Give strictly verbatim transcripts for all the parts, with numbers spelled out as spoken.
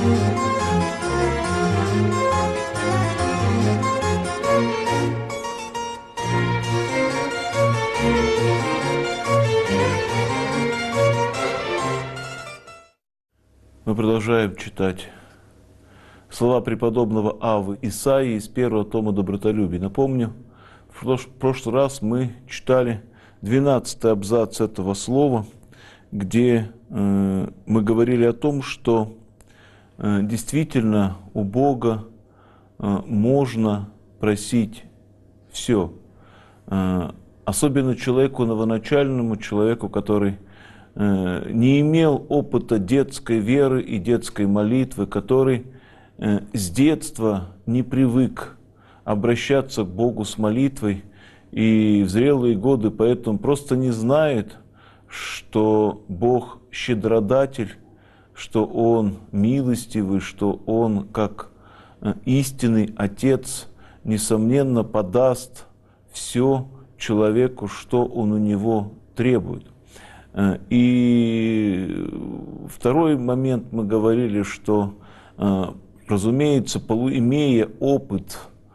Мы продолжаем читать слова преподобного Аввы Исаии из первого тома «Добротолюбий». Напомню, в прошлый раз мы читали двенадцатый абзац этого слова, где э, мы говорили о том, что э, действительно у Бога э, можно просить все. Э, особенно человеку новоначальному, человеку, который не имел опыта детской веры и детской молитвы, который с детства не привык обращаться к Богу с молитвой, и в зрелые годы поэтому просто не знает, что Бог щедродатель, что Он милостивый, что Он, как истинный Отец, несомненно подаст все человеку, что Он у него требует. И второй момент мы говорили, что, разумеется, имея опыт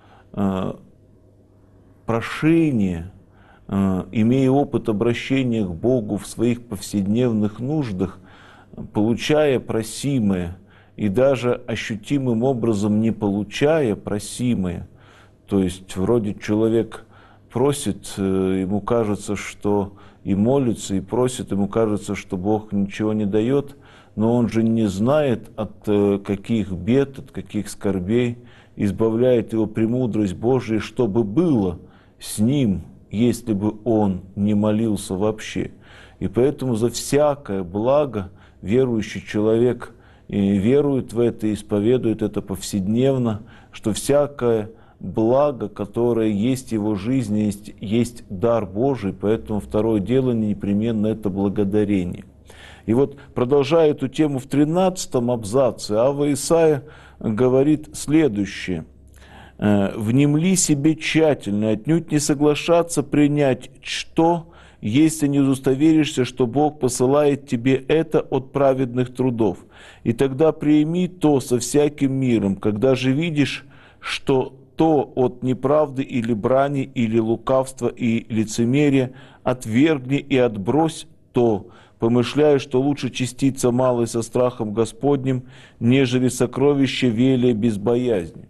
прошения, имея опыт обращения к Богу в своих повседневных нуждах, получая просимое и даже ощутимым образом не получая просимое, то есть вроде человек просит, ему кажется, что и молится, и просит, ему кажется, что Бог ничего не дает, но он же не знает, от каких бед, от каких скорбей избавляет его премудрость Божия, чтобы было с ним, если бы он не молился вообще. И поэтому за всякое благо верующий человек и верует в это, исповедует это повседневно, что всякое благо, которое есть в его жизни, есть, есть дар Божий, поэтому второе делание непременно это благодарение. И вот, продолжая эту тему в тринадцатом абзаце, Авва Исаия говорит следующее. «Внемли себе тщательно, отнюдь не соглашаться принять что, если не удостоверишься, что Бог посылает тебе это от праведных трудов. И тогда прими то со всяким миром, когда же видишь, что то от неправды или брани, или лукавства и лицемерия, отвергни и отбрось то, помышляя, что лучше частица малой со страхом Господним, нежели сокровище велия без боязни».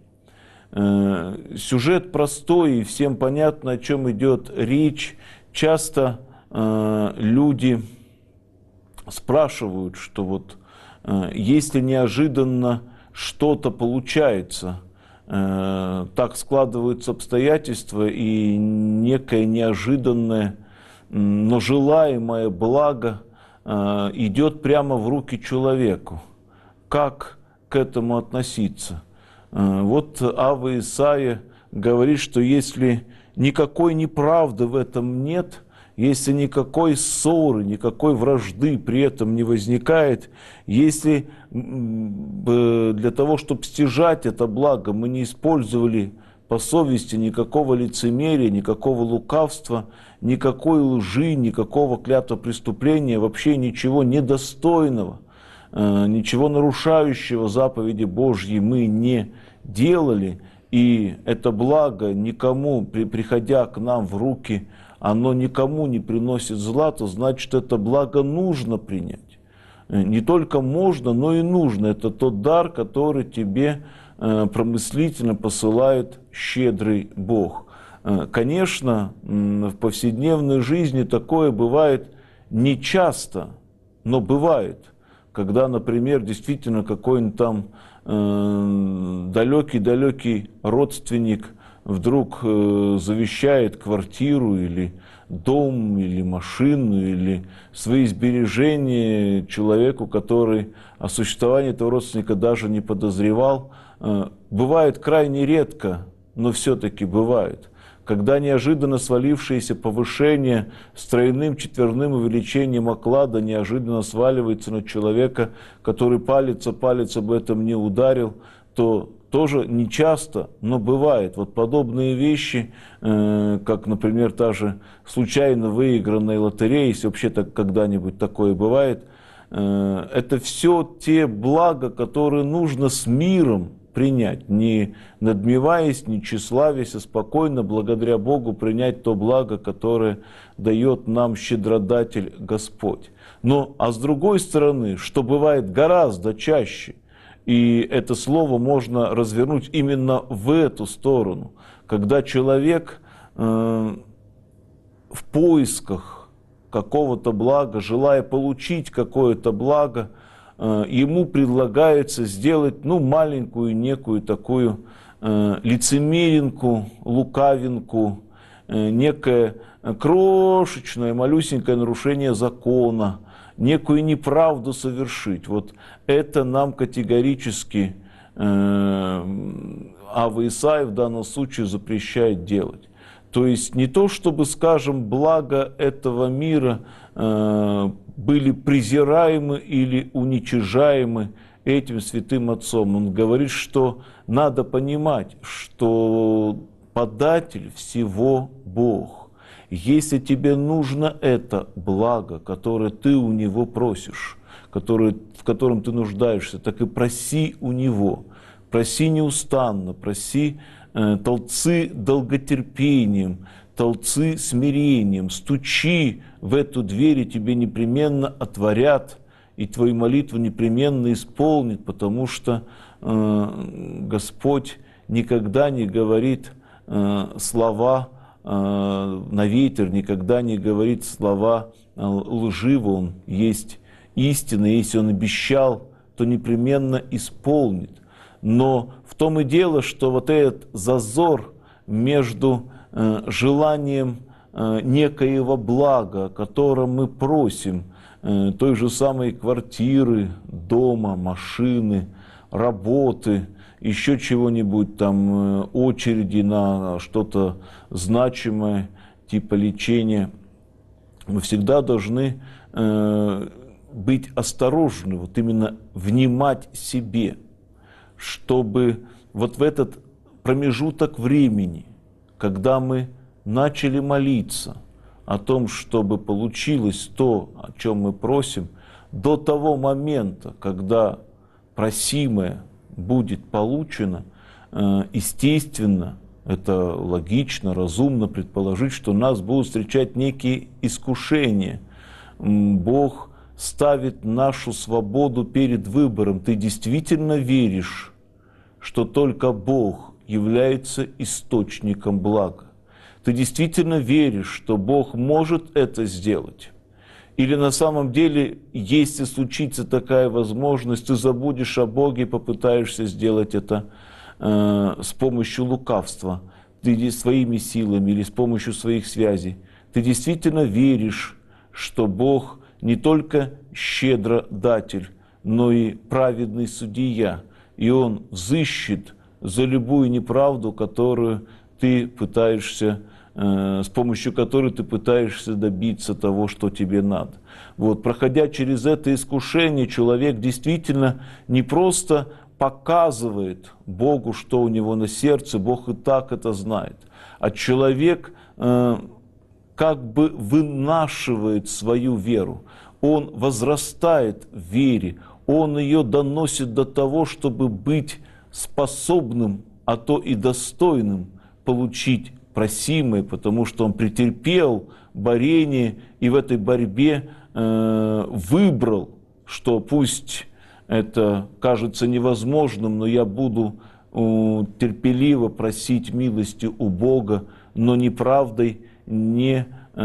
Сюжет простой, и всем понятно, о чем идет речь. Часто э, люди спрашивают, что вот э, если неожиданно что-то получается, так складываются обстоятельства, и некое неожиданное, но желаемое благо идет прямо в руки человеку. Как к этому относиться? Вот Авва Исаия говорит, что если никакой неправды в этом нет, если никакой ссоры, никакой вражды при этом не возникает, если для того, чтобы стяжать это благо, мы не использовали по совести никакого лицемерия, никакого лукавства, никакой лжи, никакого клятвопреступления, вообще ничего недостойного, ничего нарушающего заповеди Божьи мы не делали, и это благо никому, приходя к нам в руки, оно никому не приносит зла, то значит, это благо нужно принять. Не только можно, но и нужно. Это тот дар, который тебе промыслительно посылает щедрый Бог. Конечно, в повседневной жизни такое бывает нечасто, но бывает. Когда, например, действительно какой-нибудь там далекий-далекий родственник вдруг э, завещает квартиру или дом, или машину, или свои сбережения человеку, который о существовании этого родственника даже не подозревал. Э, бывает крайне редко, но все-таки бывает. Когда неожиданно свалившееся повышение с тройным четверным увеличением оклада неожиданно сваливается на человека, который палец о палец об этом не ударил, то тоже нечасто, но бывает. Вот подобные вещи, э, как, например, та же случайно выигранная лотерея, если вообще так когда-нибудь такое бывает, это все те блага, которые нужно с миром принять, не надмеваясь, не тщеславясь, а спокойно, благодаря Богу, принять то благо, которое дает нам щедродатель Господь. Но, а с другой стороны, что бывает гораздо чаще, и это слово можно развернуть именно в эту сторону, когда человек э, в поисках какого-то блага, желая получить какое-то благо, ему предлагается сделать, ну, маленькую некую такую э, лицемеринку, лукавинку, э, некое крошечное, малюсенькое нарушение закона, некую неправду совершить. Вот это нам категорически э, Ава Исаия в данном случае запрещает делать. То есть не то, чтобы, скажем, благо этого мира э, были презираемы или уничижаемы этим святым отцом. Он говорит, что надо понимать, что податель всего Бог. Если тебе нужно это благо, которое ты у Него просишь, которое, в котором ты нуждаешься, так и проси у Него. Проси неустанно, проси э, толцы долготерпением, толцы смирением, стучи в эту дверь, и тебе непременно отворят, и твою молитву непременно исполнит, потому что э, Господь никогда не говорит э, слова э, на ветер, никогда не говорит слова э, лживо, Он есть истина, если Он обещал, то непременно исполнит. Но в том и дело, что вот этот зазор между э, желанием э, некоего блага, о котором мы просим, э, той же самой квартиры, дома, машины, работы, еще чего-нибудь, там, э, очереди на что-то значимое, типа лечения, мы всегда должны э, быть осторожны, вот именно внимать себе, чтобы вот в этот промежуток времени, когда мы начали молиться о том, чтобы получилось то, о чем мы просим, до того момента, когда просимое будет получено, естественно, это логично, разумно предположить, что нас будут встречать некие искушения. Бог ставит нашу свободу перед выбором. Ты действительно веришь, что только Бог является источником блага? Ты действительно веришь, что Бог может это сделать? Или на самом деле, если случится такая возможность, ты забудешь о Боге и попытаешься сделать это э, с помощью лукавства, ты своими силами или с помощью своих связей? Ты действительно веришь, что Бог не только щедродатель, но и праведный судья, и Он взыщет за любую неправду, которую ты пытаешься, э, с помощью которой ты пытаешься добиться того, что тебе надо. Вот, проходя через это искушение, человек действительно не просто показывает Богу, что у него на сердце, Бог и так это знает, а человек э, как бы вынашивает свою веру, он возрастает в вере, он ее доносит до того, чтобы быть способным, а то и достойным получить просимое, потому что он претерпел борение и в этой борьбе э, выбрал, что пусть это кажется невозможным, но я буду э, терпеливо просить милости у Бога, но неправдой не,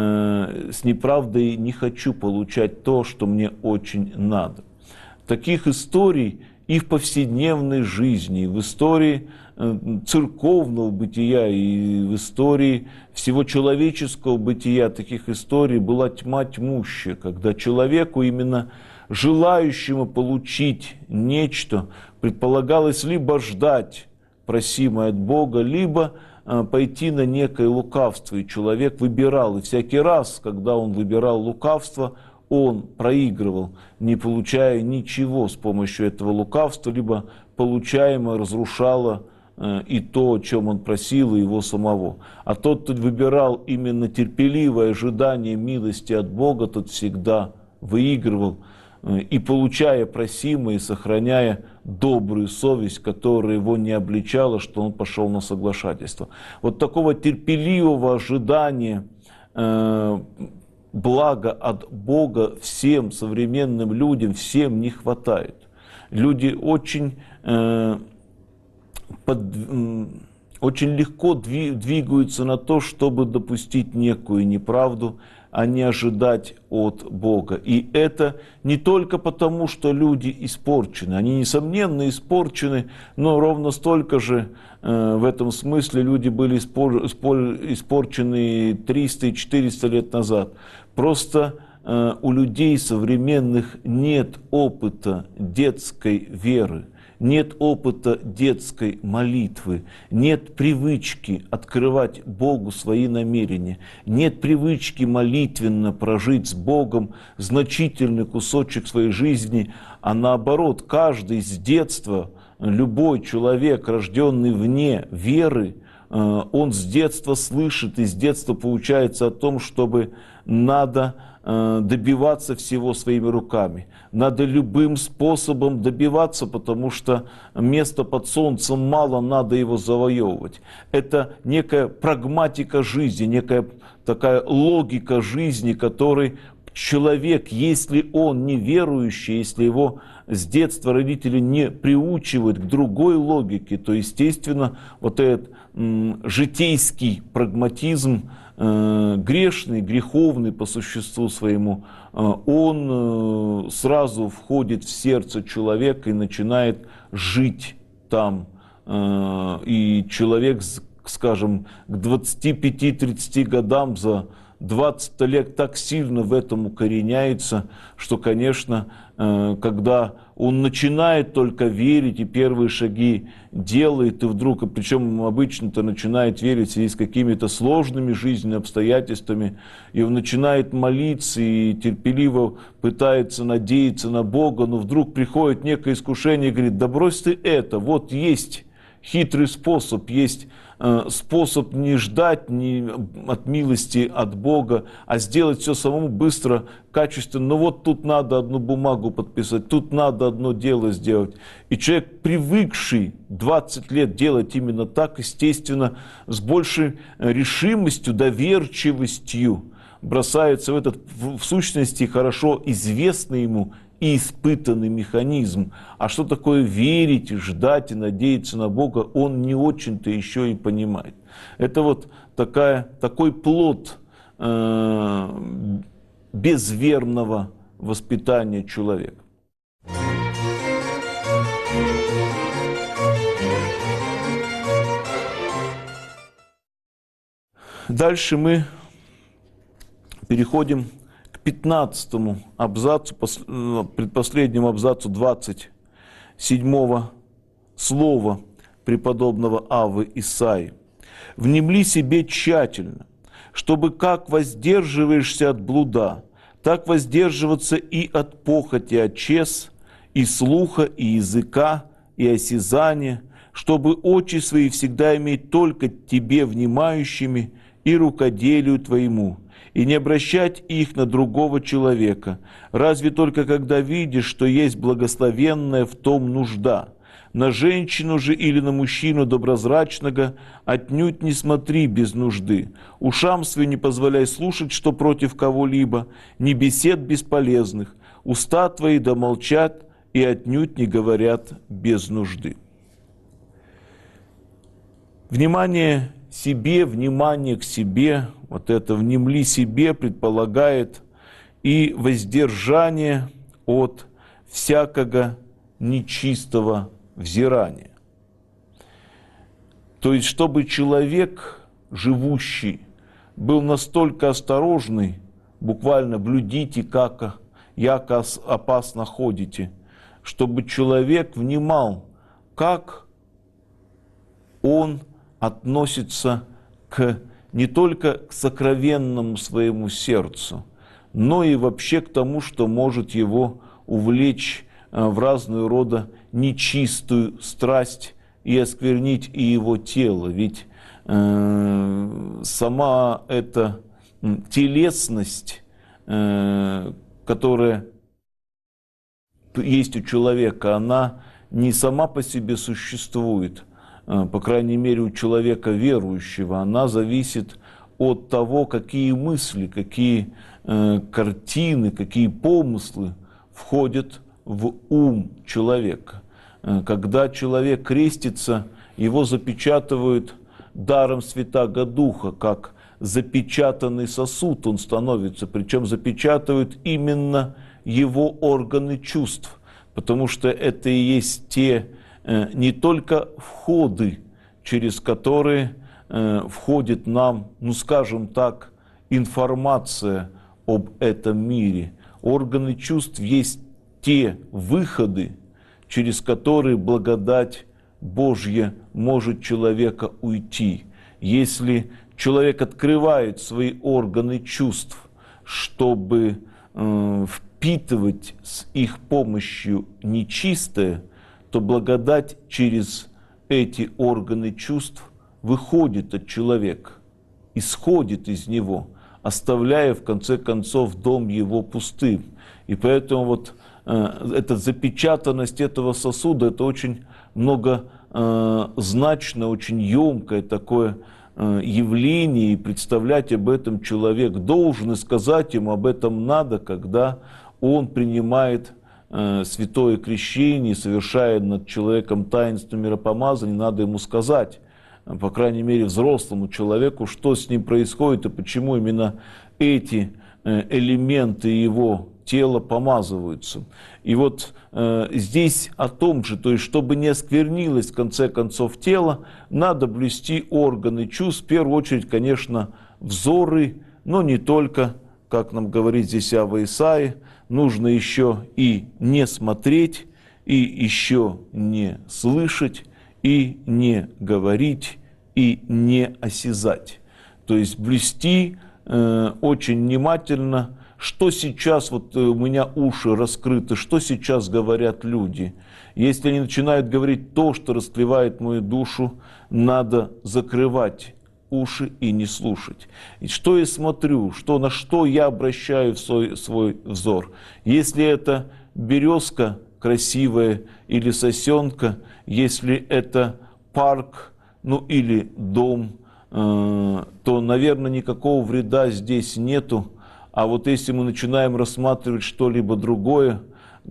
э, с неправдой не хочу получать то, что мне очень надо. Таких историй и в повседневной жизни, и в истории э, церковного бытия, и в истории всего человеческого бытия таких историй была тьма тьмущая, когда человеку, именно желающему получить нечто, предполагалось либо ждать просимое от Бога, либо пойти на некое лукавство, и человек выбирал. И всякий раз, когда он выбирал лукавство, он проигрывал, не получая ничего с помощью этого лукавства, либо получаемое разрушало и то, о чем он просил, и его самого. А тот, кто выбирал именно терпеливое ожидание милости от Бога, тот всегда выигрывал. и получая просимое, и сохраняя добрую совесть, которая его не обличала, что он пошел на соглашательство. Вот такого терпеливого ожидания э, блага от Бога всем современным людям, всем не хватает. Люди очень, э, под, э, очень легко двигаются на то, чтобы допустить некую неправду, а не ожидать от Бога. И это не только потому, что люди испорчены. Они, несомненно, испорчены, но ровно столько же э, в этом смысле люди были испор, испор, испорчены триста и четыреста лет назад. Просто э, у людей современных нет опыта детской веры. Нет опыта детской молитвы, нет привычки открывать Богу свои намерения, нет привычки молитвенно прожить с Богом значительный кусочек своей жизни, а наоборот, каждый с детства, любой человек, рожденный вне веры, он с детства слышит и с детства получается о том, чтобы надо добиваться всего своими руками. Надо любым способом добиваться, потому что место под солнцем мало, надо его завоевывать. Это некая прагматика жизни, некая такая логика жизни, которой человек, если он не верующий, если его с детства родители не приучивают к другой логике, то, естественно, вот этот м, житейский прагматизм, э, грешный, греховный по существу своему, э, он э, сразу входит в сердце человека и начинает жить там. Э, и человек, скажем, к двадцати пяти тридцати годам за двадцать лет так сильно в этом укореняется, что, конечно, когда он начинает только верить и первые шаги делает, и вдруг, и причем обычно-то начинает верить в связи с какими-то сложными жизненными обстоятельствами, и он начинает молиться и терпеливо пытается надеяться на Бога, но вдруг приходит некое искушение и говорит: да брось ты это, вот есть хитрый способ, есть э, способ не ждать ни от милости от Бога, а сделать все самому быстро, качественно. Ну вот тут надо одну бумагу подписать, тут надо одно дело сделать. И человек, привыкший двадцать лет делать именно так, естественно, с большей решимостью, доверчивостью бросается в этот, в, в сущности, хорошо известный ему и испытанный механизм. А что такое верить, ждать и надеяться на Бога, он не очень-то еще и понимает. Это вот такая, такой плод э, безверного воспитания человека. Дальше мы переходим к пятнадцатому абзацу, предпоследнему абзацу двадцать седьмого слова преподобного Аввы Исаии. «Внемли себе тщательно, чтобы как воздерживаешься от блуда, так воздерживаться и от похоти очес, и слуха, и языка, и осязания, чтобы очи свои всегда иметь только тебе внимающими и рукоделию твоему, и не обращать их на другого человека, разве только когда видишь, что есть благословенная в том нужда. На женщину же или на мужчину доброзрачного отнюдь не смотри без нужды. Ушам своим не позволяй слушать, что против кого-либо, ни бесед бесполезных. Уста твои да молчат и отнюдь не говорят без нужды». Внимание себе, внимание к себе, вот это «внемли себе» предполагает и воздержание от всякого нечистого взирания. То есть, чтобы человек, живущий, был настолько осторожный, буквально «блюдите, как яко опасно ходите», чтобы человек внимал, как он относится к, не только к сокровенному своему сердцу, но и вообще к тому, что может его увлечь в разного рода нечистую страсть и осквернить и его тело. Ведь э, сама эта телесность, э, которая есть у человека, она не сама по себе существует, по крайней мере у человека верующего, она зависит от того, какие мысли, какие э, картины, какие помыслы входят в ум человека. Когда человек крестится, его запечатывают даром Святаго Духа, как запечатанный сосуд он становится, причем запечатывают именно его органы чувств, потому что это и есть те э, не только входы, через которые э, входит нам, ну скажем так, информация об этом мире. Органы чувств есть те выходы, через которые благодать Божья может человека уйти. Если человек открывает свои органы чувств, чтобы э, впитывать с их помощью нечистое, то благодать через эти органы чувств выходит от человека, исходит из него, оставляя в конце концов дом его пустым. И поэтому вот э, эта запечатанность этого сосуда, это очень многозначное, очень емкое такое э, явление, и представлять об этом человек должен, и сказать ему об этом надо, когда он принимает э, святое крещение, совершая над человеком таинство миропомазания, надо ему сказать, по крайней мере, взрослому человеку, что с ним происходит и почему именно эти элементы его тела помазываются. И вот э, здесь о том же, то есть, чтобы не осквернилось в конце концов тело, надо блюсти органы чувств, в первую очередь, конечно, взоры, но не только, как нам говорит здесь Авва Исаия, нужно еще и не смотреть, и еще не слышать, и не говорить, и не осязать. То есть блюсти э, очень внимательно, что сейчас, вот у меня уши раскрыты, что сейчас говорят люди. Если они начинают говорить то, что расклевает мою душу, надо закрывать уши и не слушать. И что я смотрю, что, на что я обращаю свой, свой взор. Если это березка красивая или сосенка, если это парк, ну или дом, э, то, наверное, никакого вреда здесь нету. А вот если мы начинаем рассматривать что-либо другое,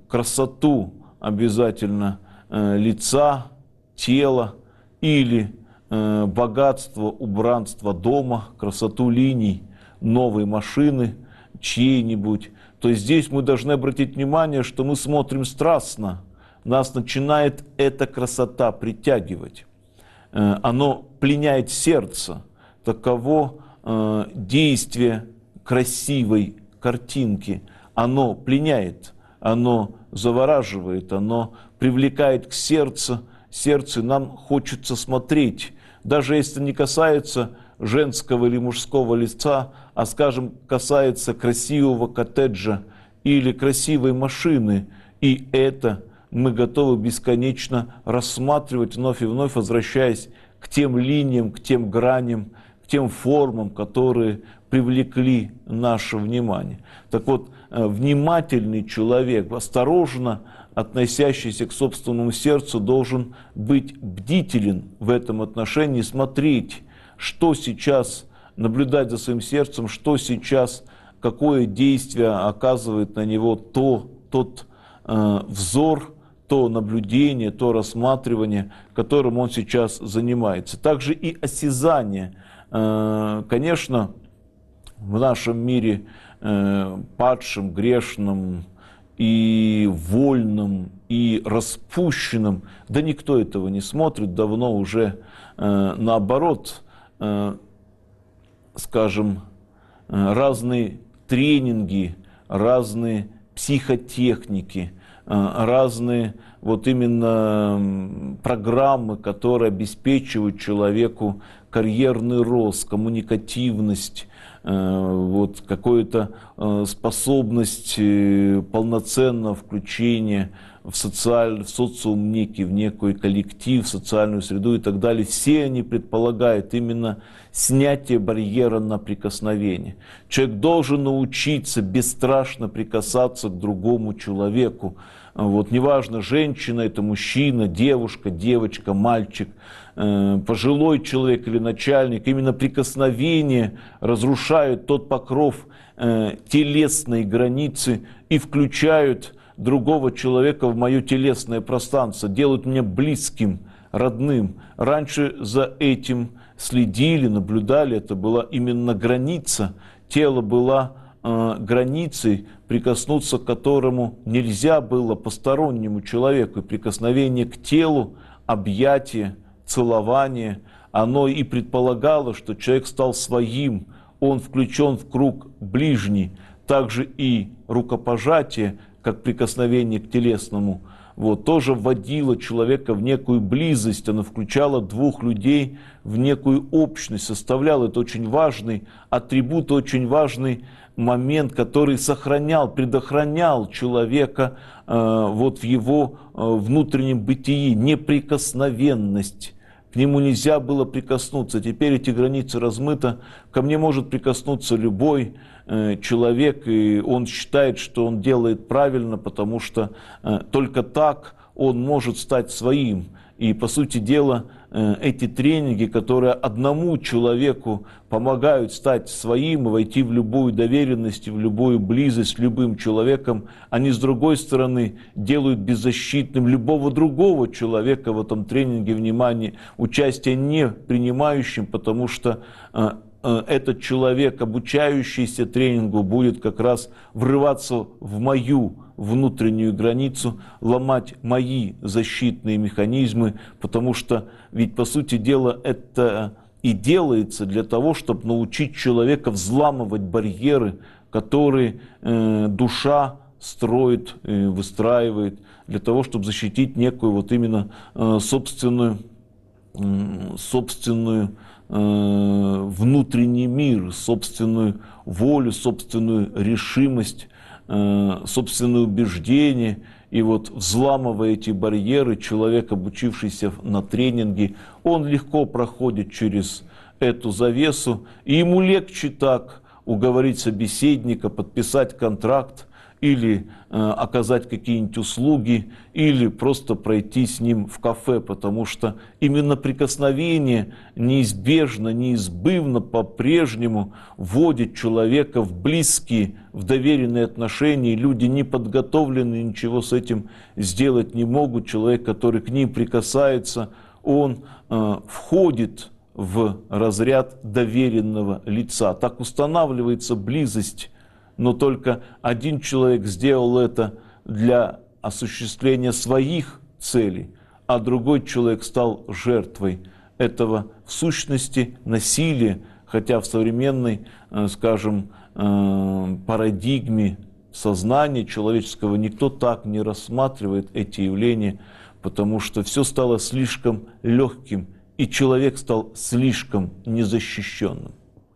красоту обязательно э, лица, тела или э, богатство, убранство дома, красоту линий, новой машины, чьей-нибудь, то здесь мы должны обратить внимание, что мы смотрим страстно. Нас начинает эта красота притягивать. Э, оно пленяет сердце. Таково э, действие красивой картинки. Оно пленяет, оно завораживает, оно привлекает к сердцу. Сердцу нам хочется смотреть. Даже если не касается женского или мужского лица, а, скажем, касается красивого коттеджа или красивой машины, и это мы готовы бесконечно рассматривать, вновь и вновь возвращаясь к тем линиям, к тем граням, к тем формам, которые привлекли наше внимание. Так вот, внимательный человек, осторожно относящийся к собственному сердцу, должен быть бдителен в этом отношении, смотреть, что сейчас, наблюдать за своим сердцем, что сейчас, какое действие оказывает на него то, тот э, взор, то наблюдение, то рассматривание, которым он сейчас занимается. Также и осязание. Э, конечно, в нашем мире э, падшем, грешном и вольном, и распущенном, да никто этого не смотрит, давно уже э, наоборот, э, скажем, э, разные тренинги, разные психотехники, э, разные вот именно программы, которые обеспечивают человеку карьерный рост, коммуникативность, вот какую-то способность полноценного включения в, социаль, в социум некий, в некий коллектив, в социальную среду и так далее. Все они предполагают именно снятие барьера на прикосновение. Человек должен научиться бесстрашно прикасаться к другому человеку, Вот, неважно, женщина это мужчина, девушка, девочка, мальчик, э, пожилой человек или начальник, именно прикосновения разрушают тот покров э, телесной границы и включают другого человека в мое телесное пространство, делают меня близким, родным. Раньше за этим следили, наблюдали, это была именно граница, тело было э, границей, прикоснуться к которому нельзя было постороннему человеку. И прикосновение к телу, объятие, целование, оно и предполагало, что человек стал своим, он включен в круг ближний. Также и рукопожатие, как прикосновение к телесному, вот, тоже вводило человека в некую близость, оно включало двух людей в некую общность, составляло это очень важный атрибут, очень важный момент, который сохранял, предохранял человека э, вот в его э, внутреннем бытии, неприкосновенность. К нему нельзя было прикоснуться. Теперь эти границы размыты. Ко мне может прикоснуться любой э, человек, и он считает, что он делает правильно, потому что э, только так он может стать своим. И, по сути дела, э, эти тренинги, которые одному человеку помогают стать своим и войти в любую доверенность, в любую близость с любым человеком, они, с другой стороны, делают беззащитным любого другого человека в этом тренинге, внимание, участие не принимающим, потому что э, э, этот человек, обучающийся тренингу, будет как раз врываться в мою внутреннюю границу, ломать мои защитные механизмы, потому что ведь, по сути дела, это и делается для того, чтобы научить человека взламывать барьеры, которые э, душа строит, э, выстраивает, для того, чтобы защитить некую вот именно э, собственную, э, собственную э, внутренний мир, собственную волю, собственную решимость, собственные убеждения. И вот, взламывая эти барьеры, человек, обучившийся на тренинге, он легко проходит через эту завесу, и ему легче так уговорить собеседника, подписать контракт, или э, оказать какие-нибудь услуги, или просто пройти с ним в кафе, потому что именно прикосновение неизбежно, неизбывно по-прежнему вводит человека в близкие, в доверенные отношения. Люди не подготовлены, ничего с этим сделать не могут. Человек, который к ним прикасается, он э, входит в разряд доверенного лица. Так устанавливается близость. Но только один человек сделал это для осуществления своих целей, а другой человек стал жертвой этого, в сущности, насилия, хотя в современной, скажем, парадигме сознания человеческого никто так не рассматривает эти явления, потому что все стало слишком легким, и человек стал слишком незащищенным.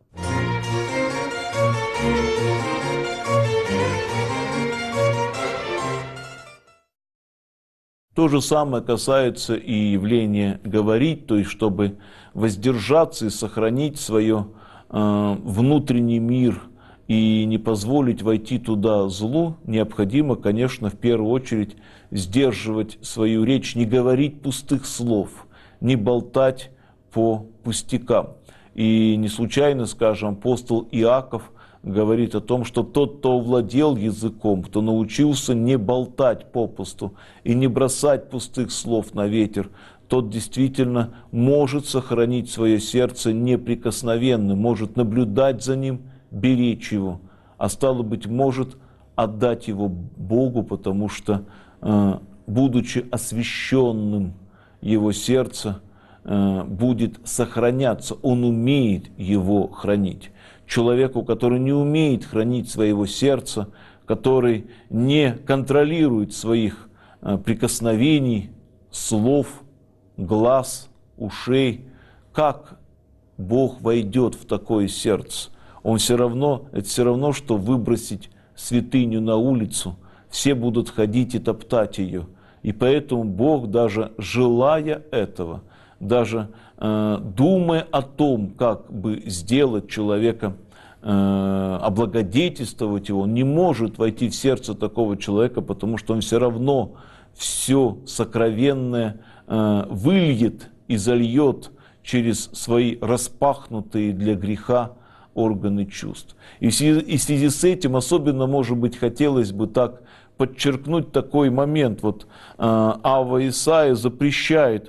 То же самое касается и явления говорить, то есть чтобы воздержаться и сохранить свое э, внутренний мир и не позволить войти туда злу, необходимо, конечно, в первую очередь сдерживать свою речь, не говорить пустых слов, не болтать по пустякам. И не случайно, скажем, апостол Иаков говорит о том, что тот, кто овладел языком, кто научился не болтать попусту и не бросать пустых слов на ветер, тот действительно может сохранить свое сердце неприкосновенным, может наблюдать за ним, беречь его, а стало быть, может отдать его Богу, потому что, будучи освященным, его сердце будет сохраняться, он умеет его хранить. Человеку, который не умеет хранить своего сердца, который не контролирует своих прикосновений, слов, глаз, ушей, как Бог войдет в такое сердце? Он все равно, это все равно, что выбросить святыню на улицу. Все будут ходить и топтать ее. И поэтому Бог, даже желая этого, даже э, думая о том, как бы сделать человека э, облагодетельствовать его, он не может войти в сердце такого человека, потому что он все равно все сокровенное э, выльет и зальет через свои распахнутые для греха органы чувств. И в связи, и в связи с этим особенно, может быть, хотелось бы так подчеркнуть такой момент. Вот э, Авва Исаия запрещает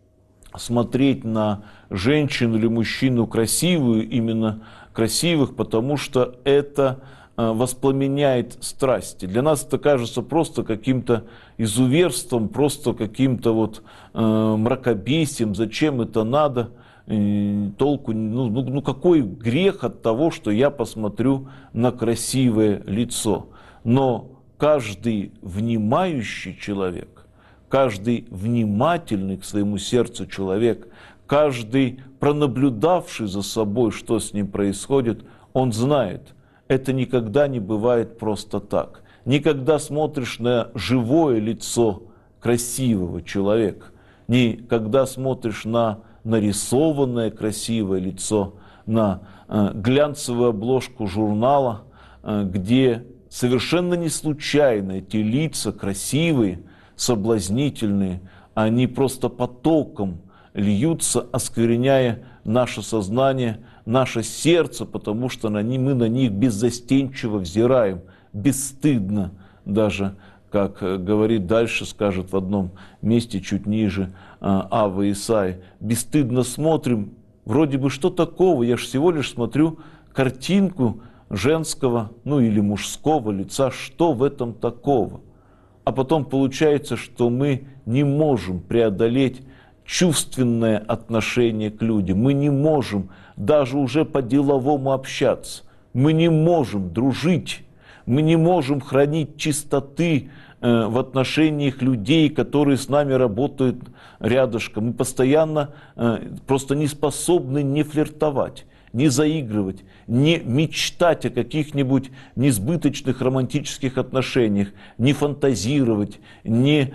смотреть на женщину или мужчину красивую, именно красивых, потому что это э, воспламеняет страсти. Для нас это кажется просто каким-то изуверством, просто каким-то вот э, мракобесием. Зачем это надо? И толку, ну, ну, ну какой грех от того, что я посмотрю на красивое лицо. Но каждый внимающий человек, каждый внимательный к своему сердцу человек, каждый пронаблюдавший за собой, что с ним происходит, он знает, это никогда не бывает просто так. Никогда смотришь на живое лицо красивого человека, никогда смотришь на нарисованное красивое лицо, на э, глянцевую обложку журнала, э, где совершенно не случайно эти лица красивые, соблазнительные, они просто потоком льются, оскверняя наше сознание, наше сердце, потому что на них, мы на них беззастенчиво взираем, бесстыдно даже, как говорит дальше, скажет в одном месте чуть ниже Авва Исаия, бесстыдно смотрим, вроде бы что такого, я же всего лишь смотрю картинку женского, ну или мужского лица, что в этом такого? А потом получается, что мы не можем преодолеть чувственное отношение к людям, мы не можем даже уже по-деловому общаться, мы не можем дружить, мы не можем хранить чистоты э, в отношениях людей, которые с нами работают рядышком. Мы постоянно э, просто не способны не флиртовать, не заигрывать, не мечтать о каких-нибудь несбыточных романтических отношениях, не фантазировать, не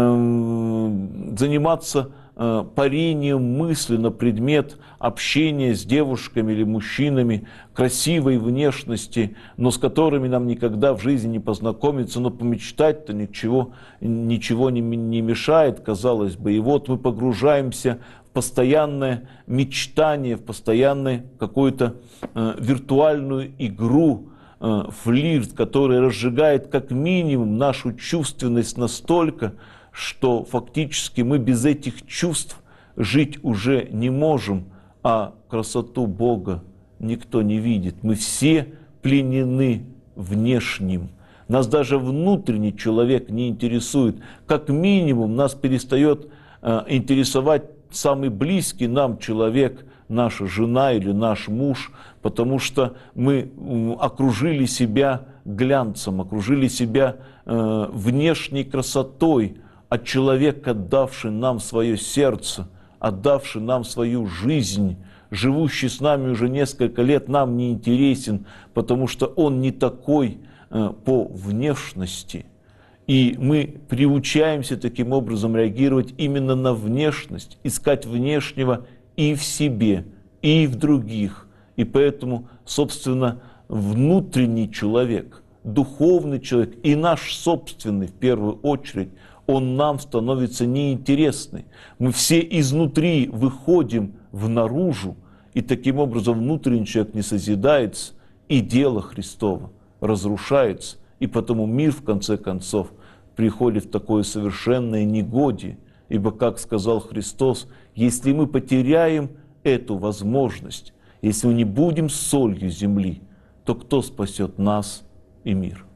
э, заниматься э, парением мысли на предмет общения с девушками или мужчинами красивой внешности, но с которыми нам никогда в жизни не познакомиться, но помечтать-то ничего, ничего не, не мешает, казалось бы. И вот мы погружаемся постоянное мечтание, в постоянную какую-то э, виртуальную игру, э, флирт, который разжигает как минимум нашу чувственность настолько, что фактически мы без этих чувств жить уже не можем, а красоту Бога никто не видит. Мы все пленены внешним. Нас даже внутренний человек не интересует. Как минимум нас перестает э, интересовать самый близкий нам человек, наша жена или наш муж, потому что мы окружили себя глянцем, окружили себя э, внешней красотой, а человек, отдавший нам свое сердце, отдавший нам свою жизнь, живущий с нами уже несколько лет, нам не интересен, потому что он не такой э, по внешности. И мы приучаемся таким образом реагировать именно на внешность, искать внешнего и в себе, и в других. И поэтому, собственно, внутренний человек, духовный человек и наш собственный, в первую очередь, он нам становится неинтересный. Мы все изнутри выходим внаружу, и таким образом внутренний человек не созидается, и дело Христово разрушается. И потому мир, в конце концов, приходит в такое совершенное негодие. Ибо, как сказал Христос, если мы потеряем эту возможность, если мы не будем солью земли, то кто спасет нас и мир?